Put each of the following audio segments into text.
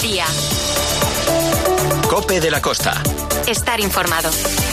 mediodía. COPE de la Costa. Estar informado.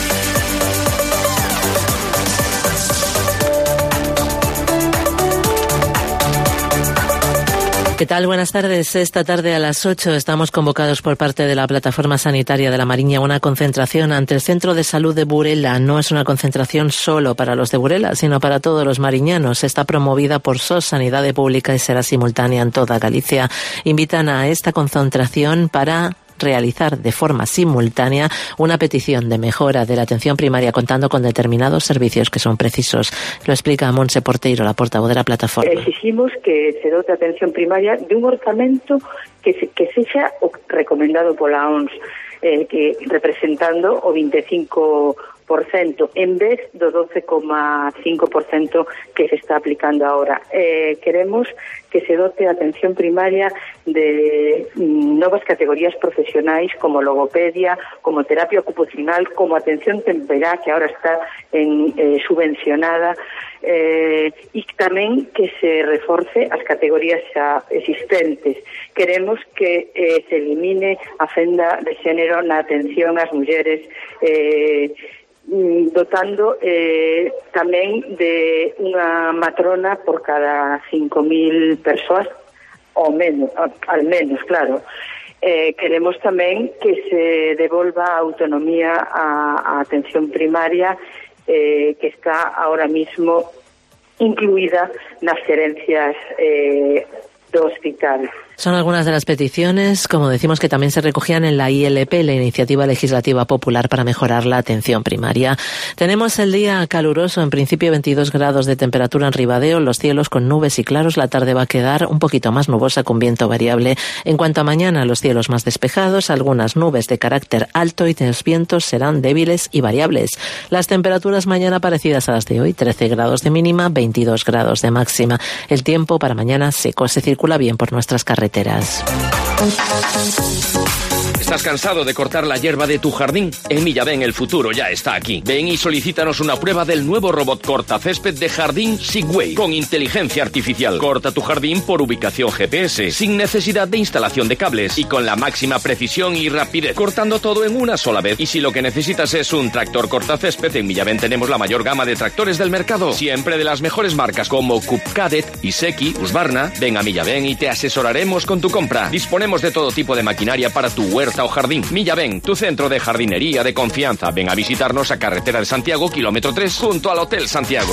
¿Qué tal? Buenas tardes. Esta tarde a las 8 estamos convocados por parte de la Plataforma Sanitaria de la Mariña a una concentración ante el Centro de Salud de Burela. No es una concentración solo para los de Burela, sino para todos los mariñanos. Está promovida por SOS Sanidad Pública y será simultánea en toda Galicia. Invitan a esta concentración para realizar de forma simultánea una petición de mejora de la atención primaria contando con determinados servicios que son precisos. Lo explica Montse Porteiro, la portavoz de la plataforma. Exigimos que se dote a atención primaria de un orzamento que sexa o recomendado pola OMS, que representando o 25% en vez do 12,5% que se está aplicando ahora. Queremos que se dote a atención primaria de novas categorías profesionais como logopedia, como terapia ocupacional, como atención temperá, que ahora está subvencionada, e tamén que se reforce as categorías xa existentes. Queremos que se elimine a fenda de xénero na atención ás mulleres, dotando tamén de unha matrona por cada 5.000 persoas ou menos, al menos, claro. Queremos tamén que se devolva a autonomía a atención primaria que está ahora mismo incluída nas xerencias do hospital. Son algunas de las peticiones, como decimos, que también se recogían en la ILP, la Iniciativa Legislativa Popular para mejorar la atención primaria. Tenemos el día caluroso, en principio 22 grados de temperatura en Ribadeo, los cielos con nubes y claros, la tarde va a quedar un poquito más nubosa con viento variable. En cuanto a mañana, los cielos más despejados, algunas nubes de carácter alto y los vientos serán débiles y variables. Las temperaturas mañana parecidas a las de hoy, 13 grados de mínima, 22 grados de máxima. El tiempo para mañana seco, se circula bien por nuestras carreteras. ¿Estás cansado de cortar la hierba de tu jardín? En Millaven el futuro ya está aquí. Ven y solicítanos una prueba del nuevo robot cortacésped de jardín Sigway con inteligencia artificial. Corta tu jardín por ubicación GPS, sin necesidad de instalación de cables y con la máxima precisión y rapidez, cortando todo en una sola vez. Y si lo que necesitas es un tractor cortacésped, en Millaven tenemos la mayor gama de tractores del mercado, siempre de las mejores marcas como Cupcadet, Iseki, Husqvarna. Ven a Millaven y te asesoraremos con tu compra. Disponemos de todo tipo de maquinaria para tu huerta o jardín. Millaven, tu centro de jardinería de confianza. Ven a visitarnos a Carretera de Santiago, kilómetro 3, junto al Hotel Santiago.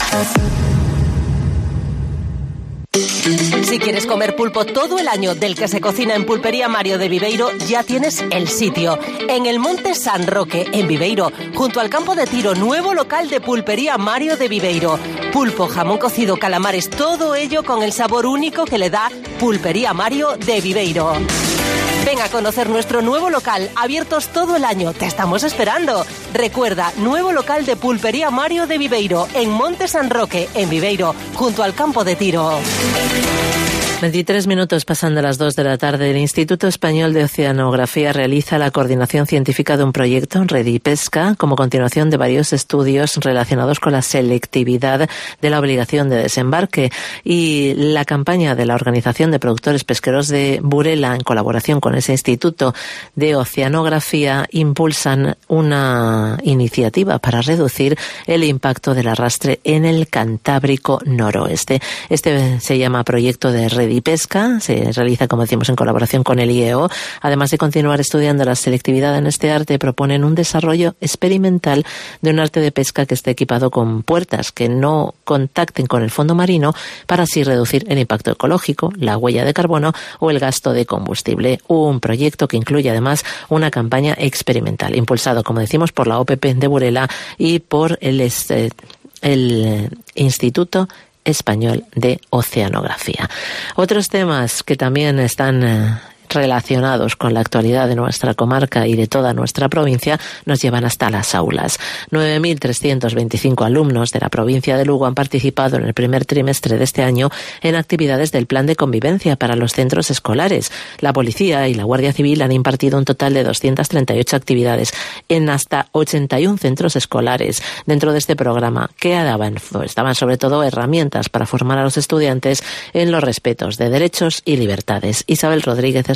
Si quieres comer pulpo todo el año del que se cocina en Pulpería Mario de Viveiro, ya tienes el sitio. En el Monte San Roque, en Viveiro, junto al campo de tiro, nuevo local de Pulpería Mario de Viveiro. Pulpo, jamón cocido, calamares, todo ello con el sabor único que le da Pulpería Mario de Viveiro. Ven a conocer nuestro nuevo local, abiertos todo el año. Te estamos esperando. Recuerda, nuevo local de Pulpería Mario de Viveiro, en Monte San Roque, en Viveiro, junto al campo de tiro. 23 minutos pasan de las 2 de la tarde. El Instituto Español de Oceanografía realiza la coordinación científica de un proyecto, Redipesca, como continuación de varios estudios relacionados con la selectividad de la obligación de desembarque. Y la campaña de la Organización de Productores Pesqueros de Burela, en colaboración con ese Instituto de Oceanografía, impulsan una iniciativa para reducir el impacto del arrastre en el Cantábrico noroeste. Este se llama Proyecto de Redipesca, se realiza, como decimos, en colaboración con el IEO. Además de continuar estudiando la selectividad en este arte, proponen un desarrollo experimental de un arte de pesca que esté equipado con puertas que no contacten con el fondo marino para así reducir el impacto ecológico, la huella de carbono o el gasto de combustible. Un proyecto que incluye además una campaña experimental, impulsado, como decimos, por la OPP de Burela y por el Instituto Español de Oceanografía. Otros temas que también están relacionados con la actualidad de nuestra comarca y de toda nuestra provincia nos llevan hasta las aulas. 9.325 alumnos de la provincia de Lugo han participado en el primer trimestre de este año en actividades del Plan de Convivencia para los centros escolares. La Policía y la Guardia Civil han impartido un total de 238 actividades en hasta 81 centros escolares. Dentro de este programa, que daban sobre todo herramientas para formar a los estudiantes en los respetos de derechos y libertades. Isabel Rodríguez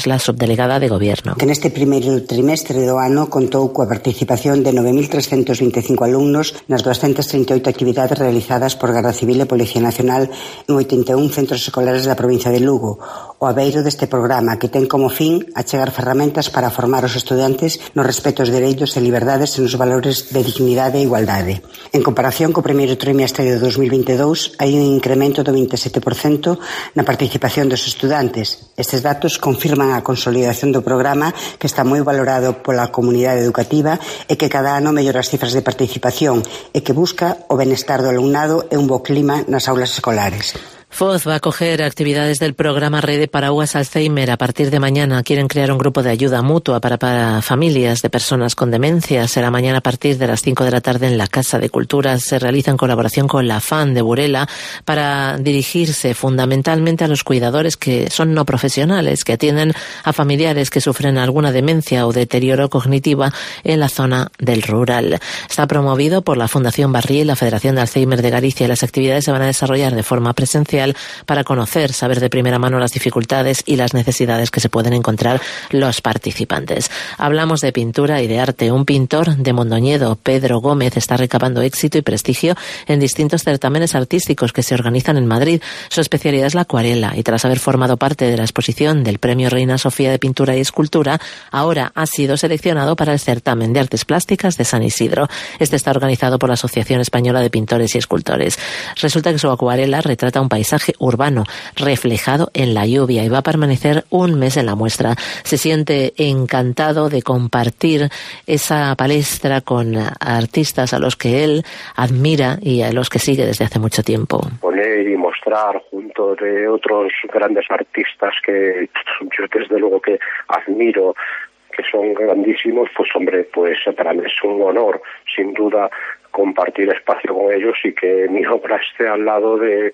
es la subdelegada de Goberno. Que neste primeiro trimestre do ano contou coa participación de 9.325 alumnos nas 238 actividades realizadas por Garda Civil e Policía Nacional en 81 centros escolares da provincia de Lugo, o abeiro deste programa que ten como fin achegar ferramentas para formar os estudantes nos respetos de dereitos e liberdades e nos valores de dignidade e igualdade. En comparación co primeiro trimestre de 2022, hai un incremento do 27% na participación dos estudantes. Estes datos confirman a consolidación do programa, que está moi valorado pola comunidade educativa e que cada ano mellora as cifras de participación e que busca o benestar do alumnado e un bo clima nas aulas escolares. Foz va a acoger actividades del programa Red de Paraguas Alzheimer a partir de mañana. Quieren crear un grupo de ayuda mutua para familias de personas con demencia. Será mañana a partir de las 5 de la tarde en la Casa de Cultura. Se realiza en colaboración con la FAN de Burela para dirigirse fundamentalmente a los cuidadores que son no profesionales, que atienden a familiares que sufren alguna demencia o deterioro cognitivo en la zona del rural. Está promovido por la Fundación Barrié y la Federación de Alzheimer de Galicia. Las actividades se van a desarrollar de forma presencial para conocer, saber de primera mano las dificultades y las necesidades que se pueden encontrar los participantes. Hablamos de pintura y de arte. Un pintor de Mondoñedo, Pedro Gómez, está recabando éxito y prestigio en distintos certámenes artísticos que se organizan en Madrid. Su especialidad es la acuarela y tras haber formado parte de la exposición del Premio Reina Sofía de Pintura y Escultura, ahora ha sido seleccionado para el certamen de artes plásticas de San Isidro. Este está organizado por la Asociación Española de Pintores y Escultores. Resulta que su acuarela retrata un paisaje urbano reflejado en la lluvia y va a permanecer un mes en la muestra. Se siente encantado de compartir esa palestra con artistas a los que él admira y a los que sigue desde hace mucho tiempo. Poner y mostrar junto de otros grandes artistas que yo desde luego que admiro, que son grandísimos, pues hombre, pues para mí es un honor, sin duda, compartir espacio con ellos y que mi obra esté al lado de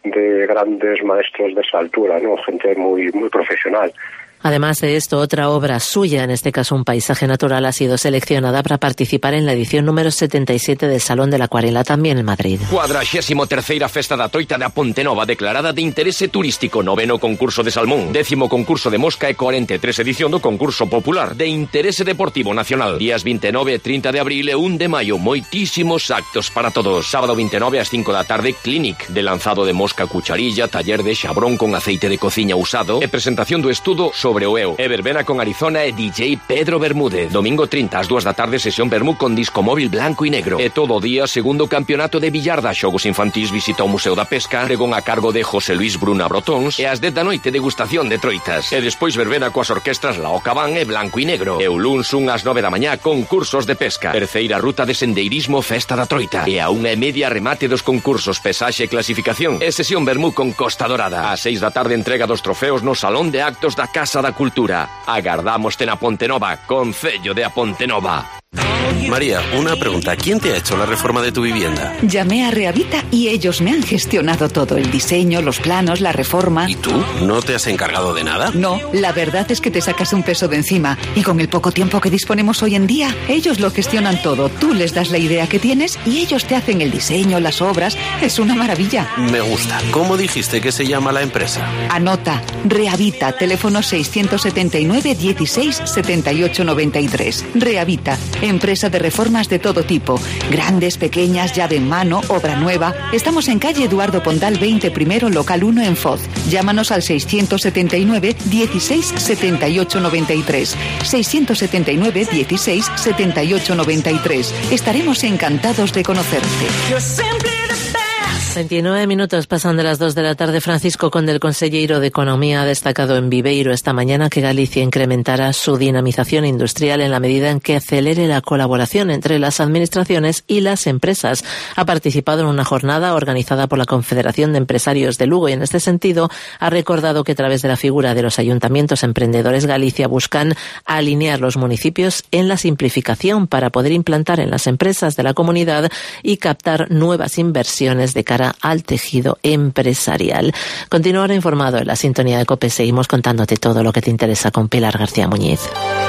grandes maestros de esa altura, ¿no? Gente muy profesional. Además de esto, otra obra suya, en este caso un paisaje natural, ha sido seleccionada para participar en la edición número 77 del Salón de la Acuarela, también en Madrid. 43ª Festa da Troita da Ponte Nova, declarada de interese turístico. 9º concurso de salmón, 10º concurso de mosca e 43 edición do concurso popular de interese deportivo nacional. Días 29 e 30 de abril e 1 de maio, moitísimos actos para todos. Sábado 29 ás 5 da tarde, Clinic, de lanzado de mosca cucharilla, taller de xabrón con aceite de cociña usado e presentación do estudo sobre o EO. E verbena con Arizona e DJ Pedro Bermúdez. Domingo 30 ás 2 da tarde, sesión Bermú con disco móvil blanco e negro. E todo o día, segundo campeonato de billarda, xogos infantís, visita ao Museo da Pesca, pregón a cargo de José Luis Bruna Brotóns e ás 10 da noite, degustación de troitas. E despois verbena coas orquestras La Ocabán e Blanco e Negro. E o luns 1 ás 9 da mañá, concursos de pesca. Terceira ruta de sendeirismo Festa da Troita. E a 1:30 remate dos concursos, pesaxe e clasificación. E sesión Bermú con Costa Dorada. A 6 da tarde, entrega dos trofeos no Salón de Actos da Casa da Cultura. Agardámoste na Ponte Nova, Concello de A Ponte Nova. María, una pregunta. ¿Quién te ha hecho la reforma de tu vivienda? Llamé a Rehavita y ellos me han gestionado todo. El diseño, los planos, la reforma. ¿Y tú? ¿No te has encargado de nada? No, la verdad es que te sacas un peso de encima. Y con el poco tiempo que disponemos hoy en día, ellos lo gestionan todo. Tú les das la idea que tienes y ellos te hacen el diseño, las obras. Es una maravilla. Me gusta. ¿Cómo dijiste que se llama la empresa? Anota. Rehavita, teléfono 679 16 78 93. Rehavita, empresa de reformas de todo tipo, grandes, pequeñas, llave en mano, obra nueva. Estamos en calle Eduardo Pondal 20 primero, local 1 en Foz. Llámanos al 679 16 78 93. 679 16 78 93. Estaremos encantados de conocerte. 29 minutos pasan de las 2 de la tarde. Francisco Conde, el conselleiro de Economía, ha destacado en Viveiro esta mañana que Galicia incrementará su dinamización industrial en la medida en que acelere la colaboración entre las administraciones y las empresas. Ha participado en una jornada organizada por la Confederación de Empresarios de Lugo y en este sentido ha recordado que a través de la figura de los ayuntamientos emprendedores Galicia buscan alinear los municipios en la simplificación para poder implantar en las empresas de la comunidad y captar nuevas inversiones de cara al tejido empresarial. Continúa ahora informado en la sintonía de COPE. Seguimos contándote todo lo que te interesa con Pilar García Muñiz.